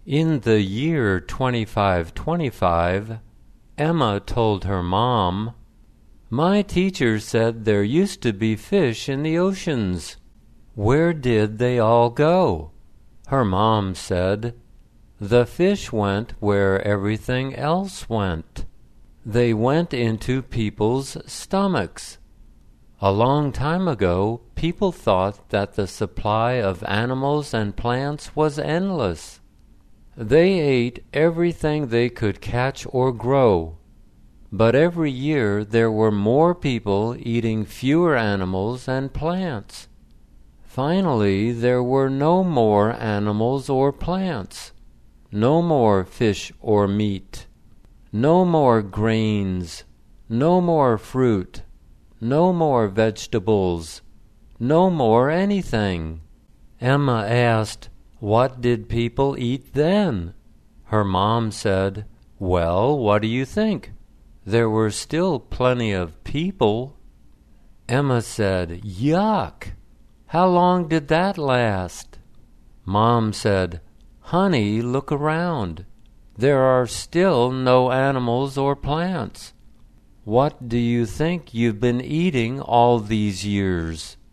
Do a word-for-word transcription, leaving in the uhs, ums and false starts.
In the year twenty-five twenty-five, Emma told her mom, "My teacher said there used to be fish in the oceans. Where did they all go?" Her mom said, "The fish went where everything else went. They went into people's stomachs." A long time ago, people thought that the supply of animals and plants was endless. They ate everything they could catch or grow. But every year there were more people eating fewer animals and plants. Finally, there were no more animals or plants, no more fish or meat, no more grains, no more fruit, no more vegetables, no more anything. Emma asked, "What did people eat then?" Her mom said, "Well, what do you think? There were still plenty of people." Emma said, "Yuck! How long did that last?" Mom said, "Honey, look around. There are still no animals or plants. What do you think you've been eating all these years?"